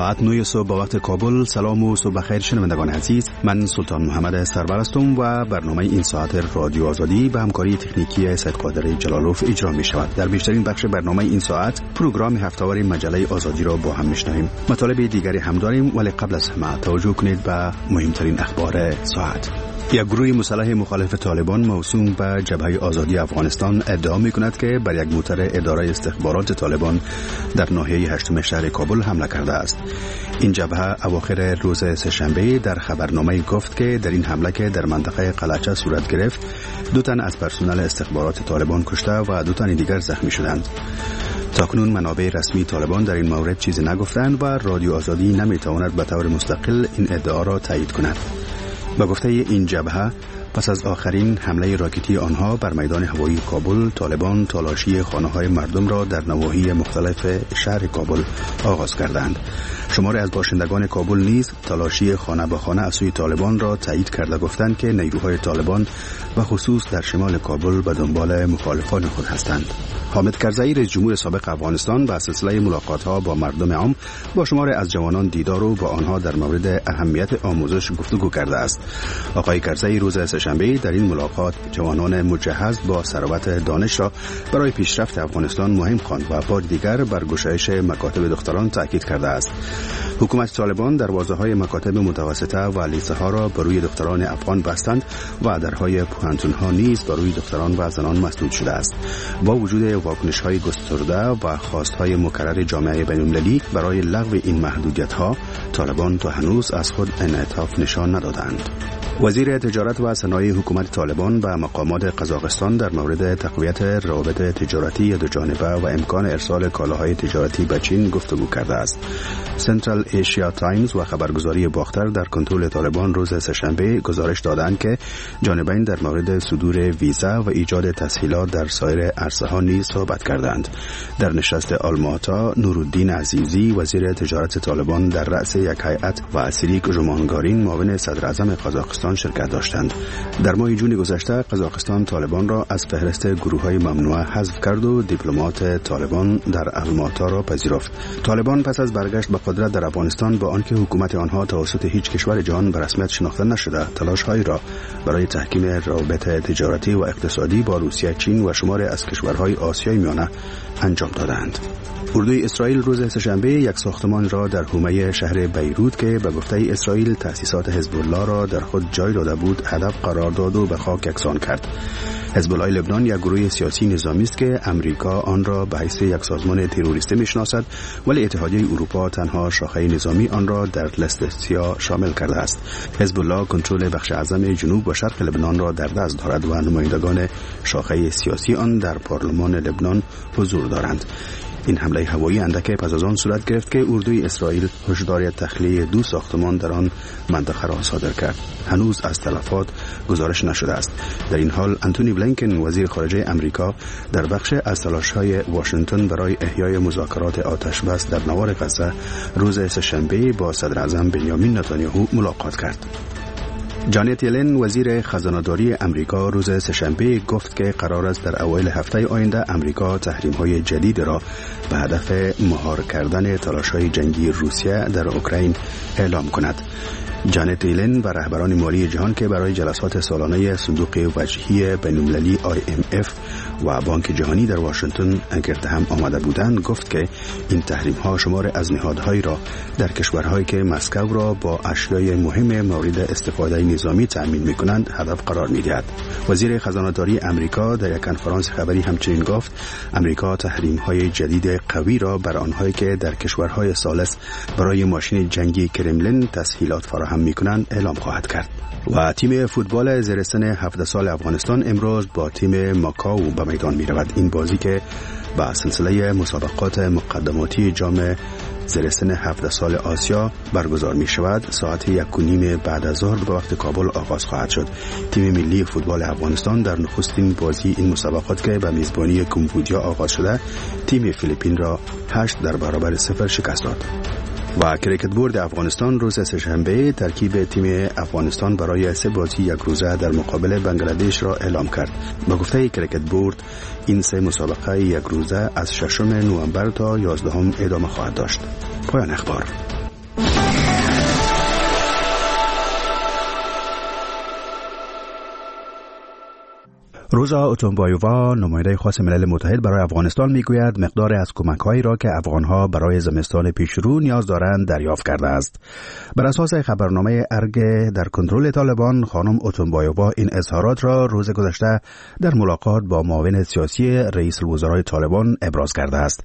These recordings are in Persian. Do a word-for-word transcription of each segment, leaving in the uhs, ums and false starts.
ساعت نه صبح با وقت کابل. سلام و صبح بخیر شنوندگان عزیز، من سلطان محمد سرور هستم و برنامه این ساعت رادیو آزادی به همکاری تکنیکی سید قادر جلالوف اجرا می شود. در بیشترین بخش برنامه این ساعت پروگرام هفته‌وار مجله آزادی را با هم میشنویم. مطالب دیگری هم داریم، ولی قبل از همه توجه کنید به مهمترین اخبار ساعت. یک گروه مسلح مخالف طالبان موسوم به جبهه آزادی افغانستان ادعا می‌کند که بر یک موتر اداره استخبارات طالبان در ناحیه هشتم شهر کابل حمله کرده است. این جبهه اواخر روز سه‌شنبه در خبرنامه گفت که در این حمله که در منطقه قلعچه صورت گرفت، دو تن از پرسنل استخبارات طالبان کشته و دو تن دیگر زخمی شدند. تاکنون منابع رسمی طالبان در این مورد چیزی نگفتند و رادیو آزادی نمی‌تواند به طور مستقل این ادعا را تایید کند. با گفته این جبهه، پس از آخرین حمله راکتی آنها بر میدان هوایی کابل، طالبان تالاشی خانه‌های مردم را در نواحی مختلف شهر کابل آغاز کردند. شماری از باشندگان کابل نیز تالاشی خانه به خانه از سوی طالبان را تایید کرده گفتند که نیروهای طالبان و خصوص در شمال کابل به دنبال مخالفان خود هستند. حامد کرزئی رئیس جمهور سابق افغانستان به سلسله ملاقات‌ها با مردم عام با شماری از جوانان دیدار و با آنها در مورد اهمیت آموزش گفتگو کرده است. آقای کرزئی روز سه‌شنبه در این ملاقات جوانان مجهز با ثروت دانش را برای پیشرفت افغانستان مهم خواند و بار دیگر بر گشایش مکاتب دختران تاکید کرده است. حکومت طالبان دروازه‌های مکاتب متوسطه و لیسه‌ها را بر روی دختران افغان بستند و درهای پوهنتون‌ها نیز بر روی دختران و زنان مسدود شده است. با وجود واکنش‌های گسترده و خواست‌های مکرر جامعه بین‌المللی برای لغو این محدودیت‌ها، طالبان تا هنوز از خود انعطاف نشان ندادند. وزیر تجارت و صنایع حکومت طالبان با مقامات قزاقستان در مورد تقویت روابط تجارتی دوجانبه و امکان ارسال کالاهای تجارتی به چین گفتگو کرده است. سنترال ایشیا تایمز و خبرگزاری باختر در کنترل طالبان روز سه‌شنبه گزارش دادند که جانبین در مورد صدور ویزا و ایجاد تسهیلات در سایر عرصه‌ها نیز صحبت کردند. در نشست آلماتا، نورالدین عزیزی وزیر تجارت طالبان در رأس یک هیئت و سریک ژومانگارین معاون صدر اعظم قزاقستان شرکت داشتند. در ماه جون گذشته قزاقستان طالبان را از فهرست گروه‌های ممنوعه حذف کرد و دیپلمات طالبان در الماتا را پذیرفت. طالبان پس از برگشت به قدرت در افغانستان با آنکه حکومت آنها توسط هیچ کشور جهان به رسمیت شناخته نشده، تلاش‌هایی را برای تحکیم روابط تجارتی و اقتصادی با روسیه، چین و شماری از کشورهای آسیای میانه انجام دادند. اردوی اسرائیل روز سه‌شنبه یک ساختمان را در حومه شهر بیروت که به گفته اسرائیل تأسیسات حزب الله را در خود جای داده بود هدف قرار داد و به خاک یکسان کرد. حزب الله لبنان یک گروه سیاسی نظامی است که امریکا آن را به حیث یک سازمان تروریستی میشناسد، ولی اتحادیه اروپا تنها شاخه نظامی آن را در لیست سیاه شامل کرده است. حزب الله کنترل بخش اعظم جنوب و شرق لبنان را در دست دارد و نمایندگان شاخه سیاسی آن در پارلمان لبنان حضور دارند. این حمله هوایی اندک پس از آن صورت گرفت که اردوی اسرائیل هشدار تخلیه دو ساختمان در آن منطقه را صادر کرد. هنوز از تلفات گزارش نشده است. در این حال انتونی بلینکن وزیر خارجه امریکا در بخش از تلاش‌های واشنگتن برای احیای مذاکرات آتش‌بس در نوار غزه روز سه‌شنبه با صدر اعظم بنیامین نتانیاهو ملاقات کرد. جانت یلن وزیر خزانه‌داری امریکا روز سه‌شنبه گفت که قرار است در اوایل هفته آینده امریکا تحریم‌های جدید را به هدف مهار کردن تلاش‌های جنگی روسیه در اوکراین اعلام کند. جانت یلن و رهبران مالی جهان که برای جلسات سالانه صندوق وجهی بین‌المللی آی ام اف و بانک جهانی در واشنگتن گرد هم آمده بودند گفت که این تحریم‌ها شمار از نهادهایی را در کشورهایی که مسکو را با اشیای مهم مورد استفاده نظامی تأمین می‌کنند هدف قرار می‌دهد. وزیر خزانه‌داری امریکا در یک کنفرانس خبری همچنین گفت امریکا تحریم‌های جدید قوی را بر آنهایی که در کشورهای ثالث برای ماشین جنگی کرملین تسهیلات فراهم می‌کنند اعلام خواهد کرد. و تیم فوتبال زیرسن هفده سال افغانستان امروز با تیم ماکاو به میدان می رود. این بازی که با سلسله مسابقات مقدماتی جام زیرسن هفده سال آسیا برگزار می شود ساعت یک و نیم بعد از ظهر به وقت کابل آغاز خواهد شد. تیم ملی فوتبال افغانستان در نخستین بازی این مسابقات که به میزبانی کمبودیا آغاز شده تیم فیلیپین را هشت در برابر صفر شکست داد. و کریکت بورد افغانستان روز سه‌شنبه ترکیب تیم افغانستان برای سه بازی یک روزه در مقابل بنگلادش را اعلام کرد. با گفته کریکت بورد این سه مسابقه یک روزه از ششم نوامبر تا یازدهم ادامه خواهد داشت. پایان اخبار. روزا اوتونبایووا نماینده خاص ملل متحد برای افغانستان میگوید مقدار از کمک‌هایی را که افغان‌ها برای زمستان پیشرو نیاز دارند دریافت کرده است. بر اساس خبرنامه ارگ در کنترل طالبان، خانم اوتونبایووا این اظهارات را روز گذشته در ملاقات با معاون سیاسی رئیس الوزرای طالبان ابراز کرده است.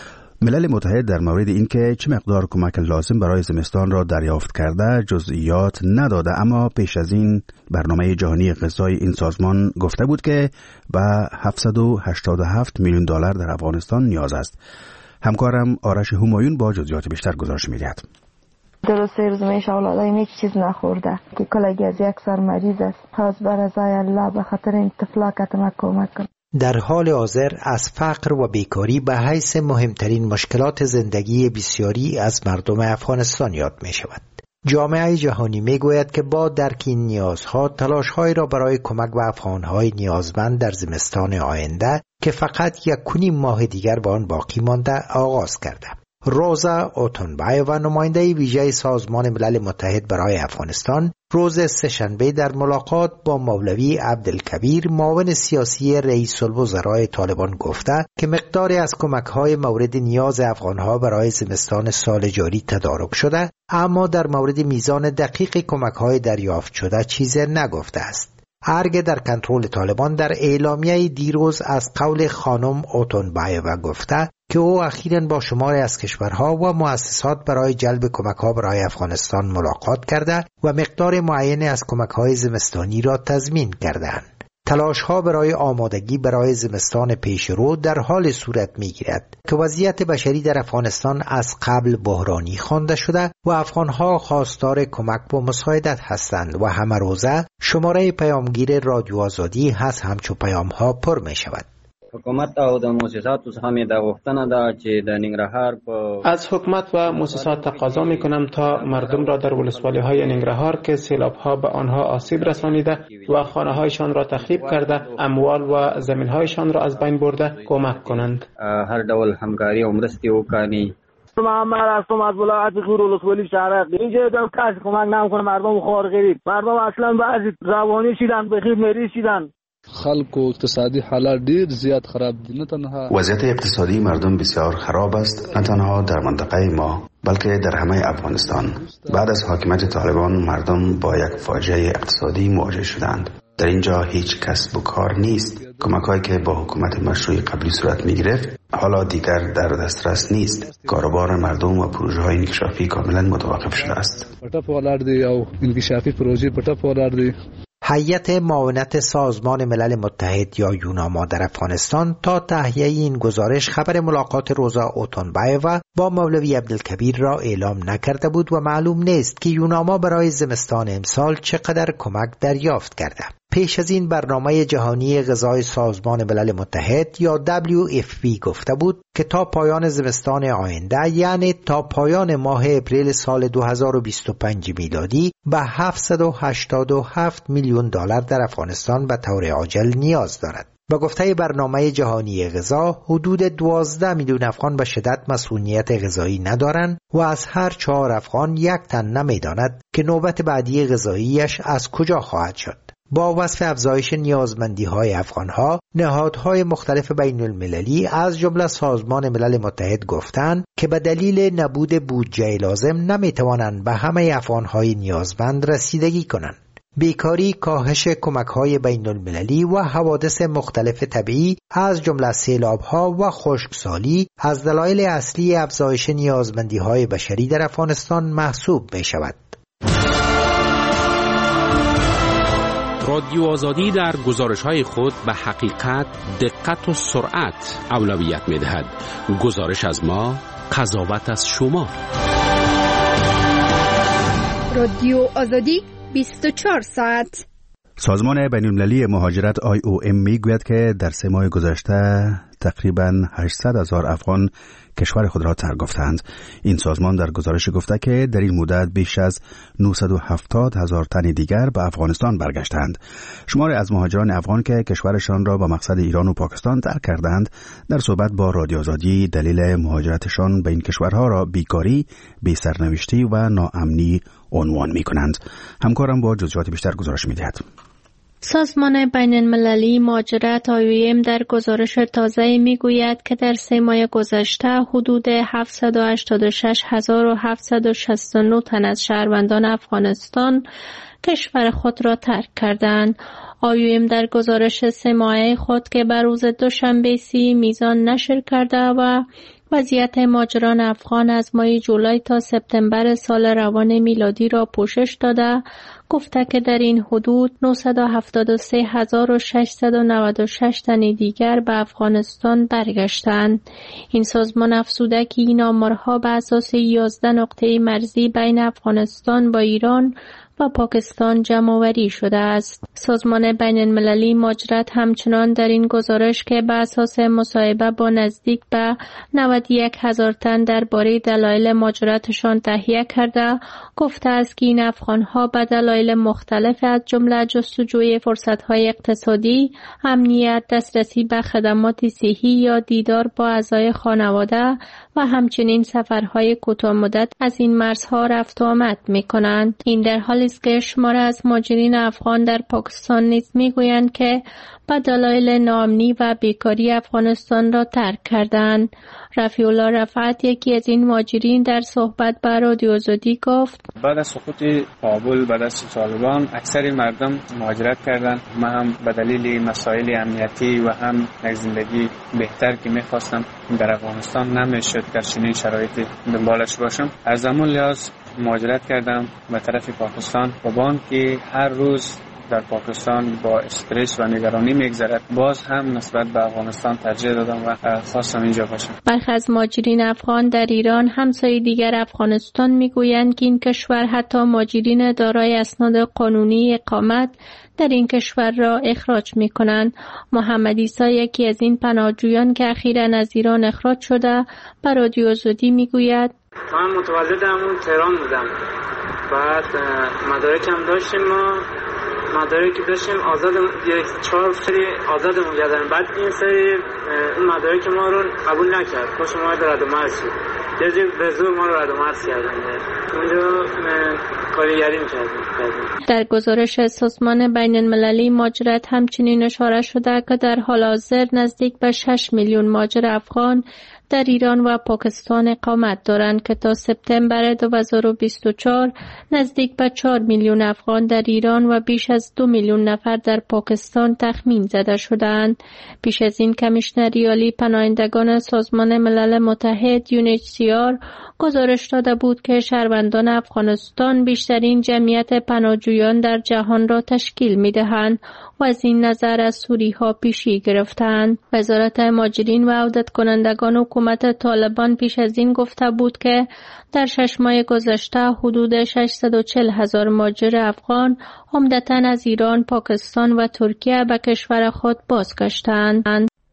ملل متحد در مورد اینکه چه مقدار کمک لازم برای زمستان را دریافت کرده جزئیات نداده، اما پیش از این برنامه جهانی غذای این سازمان گفته بود که به هفتصد و هشتاد و هفت میلیون دلار در افغانستان نیاز است. همکارم آرش همایون با جزئیات بیشتر گزارش می‌دهد. درسته روزمیش اولادایم یک چیز نخورده که کلگی از یک سر مریض است. خاص بر ازای الله به خاطر این طفلا کتمک کمک کن. در حال حاضر از فقر و بیکاری به حیث مهمترین مشکلات زندگی بسیاری از مردم افغانستان یاد می شود. جامعه جهانی می گوید که با درک این نیازها تلاش‌هایی را برای کمک به افغان‌های نیازمند در زمستان آینده که فقط یک کنیم ماه دیگر به آن باقی مانده آغاز کرده. روزا اوتونبایووا نماینده ویژه سازمان ملل متحد برای افغانستان روز سه‌شنبه در ملاقات با مولوی عبدالکبیر معاون سیاسی رئیس الوزرای طالبان گفته که مقداری از کمک‌های مورد نیاز افغان‌ها برای زمستان سال جاری تدارک شده، اما در مورد میزان دقیق کمک‌های دریافت شده چیزی نگفته است. ارگ در کنترل طالبان در اعلامیه دیروز از قول خانم اوتونبایووا گفته که او اخیراً با شماری از کشورها و مؤسسات برای جلب کمک‌ها برای افغانستان ملاقات کرده و مقدار معینی از کمک‌های زمستانی را تضمین کردند. تلاش‌ها برای آمادگی برای زمستان پیشرو در حال صورت می‌گیرد که وضعیت بشری در افغانستان از قبل بحرانی خوانده شده و افغان‌ها خواستار کمک و مساعدت هستند و همه روزه شماره پیامگیر رادیو آزادی هست همچو پیام‌ها پر می‌شود. حکومت او د مؤسساتو څخه مې دا غوښتنه ده چې د ننګرهار په از حکومت و مؤسسات تقاضا میکنم تا مردم را در ولسوالی‌های ننګرهار که سیلاب‌ها به آنها آسیب رسانیده و خانه‌هایشان را تخریب کرده، اموال و زمین‌هایشان را از بین برده کمک کنند. هر ډول همکاري او مرستې وکړي. محمد هستم از ولایت غور ولسوالی شهرک. اینجا دم کسی کمک نمیکنه، مردم خوار غریب، مردم اصلا بعضی روانی شدن، بخیر مریض شدن. خلق و اقتصادی حالات ډیر زیات خراب دي. نه تنها وضعیت اقتصادی مردم بسیار خراب است، نه تنها در منطقه ما بلکه در همه افغانستان. بعد از حاکمیت طالبان مردم با یک فاجعه اقتصادی مواجه شدند. در اینجا هیچ کسب و کار نیست. کمک‌هایی که با حکومت مشروع قبلی صورت می‌گرفت حالا دیگر در دسترس نیست. کاروبار مردم و پروژه‌های انکشافی کاملا متوقف شده است. پټه پولار دی او انکشافی پروژه پټه پولار دی. هیئت معاونت سازمان ملل متحد یا یوناما در افغانستان تا تهیه این گزارش خبر ملاقات روزا اوتونبایووا با مولوی عبدالکبیر را اعلام نکرده بود و معلوم نیست که یوناما برای زمستان امسال چقدر کمک دریافت کرده. پیش از این برنامه جهانی غذای سازمان ملل متحد یا دبلیو اف پی گفته بود که تا پایان زمستان آینده، یعنی تا پایان ماه اپریل سال دو هزار و بیست و پنج میلادی، به هفتصد و هشتاد و هفت میلیون دلار در افغانستان به طور عاجل نیاز دارد. با گفته برنامه جهانی غذا، حدود دوازده میلیون افغان به شدت مسئولیت غذایی ندارند و از هر چهار افغان یک تن نمیداند که نوبت بعدی غذاییش از کجا خواهد شد. با وصف افزایش نیازمندی‌های افغان‌ها، نهادهای مختلف بین المللی از جمله سازمان ملل متحد گفتند که به دلیل نبود بودجه لازم نمی‌توانند به همه افغان‌های نیازمند رسیدگی کنند. بیکاری، کاهش کمک‌های بین المللی و حوادث مختلف طبیعی از جمله سیلاب‌ها و خشکسالی از دلایل اصلی افزایش نیازمندی‌های بشری در افغانستان محسوب می‌شود. رادیو آزادی در گزارش‌های خود به حقیقت، دقت و سرعت اولویت می‌دهد. گزارش از ما، قضاوت از شما. رادیو آزادی بیست و چهار ساعت. سازمان بین‌المللی مهاجرت آی او ام میگوید که در سه ماه گذشته تقریباً هشتصد هزار افغان کشور خود را ترک گفتند. این سازمان در گزارش گفته که در این مدت بیش از نهصد و هفتاد هزار تن دیگر به افغانستان برگشتند. شماری از مهاجران افغان که کشورشان را به مقصد ایران و پاکستان ترک کردند در صحبت با رادیو آزادی دلیل مهاجرتشان به این کشورها را بیکاری، بی‌سرنوشتی و ناامنی عنوان می‌کنند. همکارم با جزئیات بیشتر گزارش می‌دهد. سازمان بین المللی مهاجرت آی او ام در گزارش تازه میگوید که در سه ماه گذشته حدود هفتصد و هشتاد و شش هزار و هفتصد و شصت و نه تن از شهروندان افغانستان کشور خود را ترک کردند. آی او ام در گزارش سه ماهه خود که بر روز دوشنبه سی میزان نشر کرده و وضعیت مهاجران افغان از ماه جولای تا سپتامبر سال روان میلادی را پوشش داده، گفته که در این حدود نهصد و هفتاد و سه هزار و ششصد و نود و شش تن دیگر به افغانستان برگشتند. این سازمان افزوده که این آمارها به اساس یازده نقطه مرزی بین افغانستان با ایران و پاکستان جمع‌آوری شده است. سازمان بین المللی مهاجرت همچنان در این گزارش که به اساس مصاحبه با نزدیک به نود و یک هزار تن درباره دلایل مهاجرتشان تهیه کرده، گفته است که این افغان‌ها به دلایل مختلف از جمله جستجوی فرصت‌های اقتصادی، امنیت، دسترسی به خدمات صحی یا دیدار با اعضای خانواده و همچنین سفرهای کوتاه‌مدت از این مرزها رفت و آمد می‌کنند. این در حالی است که شمار از مهاجرین افغان در پاکستان نیز می‌گویند که به دلایل ناامنی و بیکاری افغانستان را ترک کردند. رفیع الله رفعت، یکی از این مهاجرین، در صحبت با رادیو آزادی گفت: بعد از سقوط کابل، بعد از طالبان، اکثر مردم مهاجرت کردند. من هم به دلیل مسائل امنیتی و هم یک زندگی بهتر که می‌خواستم در افغانستان نمی‌شد در چنین شرایطی دنبالش باشم، از زمان لحاظ مهاجرت کردم به طرف پاکستان و با آنکه هر روز در پاکستان با استرس و نگرانی میگذرد، باز هم نسبت به افغانستان ترجیح دادم و خواستم اینجا باشم. برخی از مهاجرین افغان در ایران، همسایه دیگر افغانستان، میگویند که این کشور حتی مهاجرین دارای اسناد قانونی اقامت در این کشور را اخراج میکنند. محمد عیسی، یکی از این پناهجویان که اخیراً از ایران اخراج شده، به رادیو آزادی میگوید: من متولد همون تهران بودم، بعد مدارکم داشتیم، ما مدارکی داشتیم آزاد، یک چهار سری آزادمون کردن، بعد این سری این مدارک ما رو قبول نکرد، خوش ما رو رد و مرز شد، یه جور به زور ما رو رد و مرز کردن، اونجا کارگری می‌کردیم. در گزارش سازمان بین المللی مهاجرت همچنین اشاره شده که در حال حاضر نزدیک به شش میلیون مهاجر افغان در ایران و پاکستان اقامت دارند که تا سپتامبر دو هزار و بیست و چهار نزدیک به چهار میلیون افغان در ایران و بیش از دو میلیون نفر در پاکستان تخمین زده شدند. پیش از این کمیشنر عالی پناهندگان سازمان ملل متحد یو ان اچ سی آر گزارش داده بود که شهروندان افغانستان بیشترین جمعیت پناهجویان در جهان را تشکیل می‌دهند و از این نظر از سوری‌ها پیشی گرفتند. وزارت مهاجرین و عودت کنندگان حکومت طالبان پیش از این گفته بود که در شش ماه گذشته حدود ششصد و چهل هزار مهاجر افغان عمدتاً از ایران، پاکستان و ترکیه به کشور خود بازگشتند.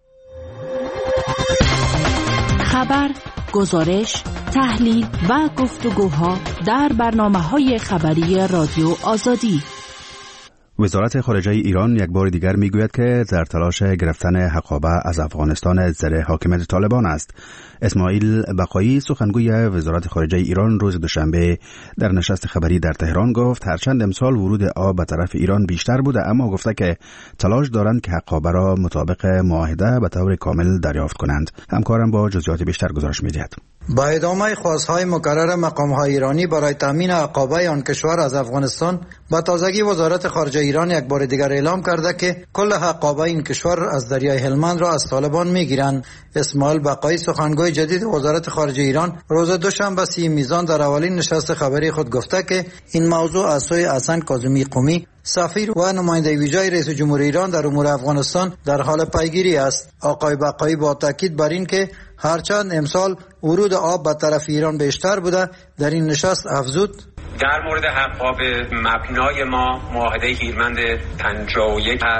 خبر، گزارش، تحلیل و گفتگوها در برنامه‌های خبری رادیو آزادی. وزارت خارجه ایران یک بار دیگر میگوید که در تلاش گرفتن حقابه از افغانستان زیر حاکمیت طالبان است. اسماعیل بقایی، سخنگوی وزارت خارجه ایران، روز دوشنبه در نشست خبری در تهران گفت هرچند امسال ورود آب به طرف ایران بیشتر بوده، اما گفته که تلاش دارند که حقابه را مطابق معاهده به طور کامل دریافت کنند. همکارم با جزئیات بیشتر گزارش می‌دهد. با ادامه خواستهای مکرر مقام‌های ایرانی برای تامین حقابه آن کشور از افغانستان، با تازگی وزارت خارجه ایران یک بار دیگر اعلام کرده که کل حقابه این کشور از دریای هلمند را از طالبان میگیرند. اسماعیل بقایی، سخنگوی جدید وزارت خارجه ایران، روز دوشنبه سی میزان در اولین نشست خبری خود گفته که این موضوع از سوی حسن کاظمی قمی، سفیر و نماینده ویژه رئیس جمهور ایران در امور افغانستان، در حال پیگیری است. آقای بقایی با تاکید بر این که هرچند امسال ورود آب به طرف ایران بیشتر بوده، در این نشست افزود: در مورد حقابه مبنای ما معاهده هیرمند پنجاه و یک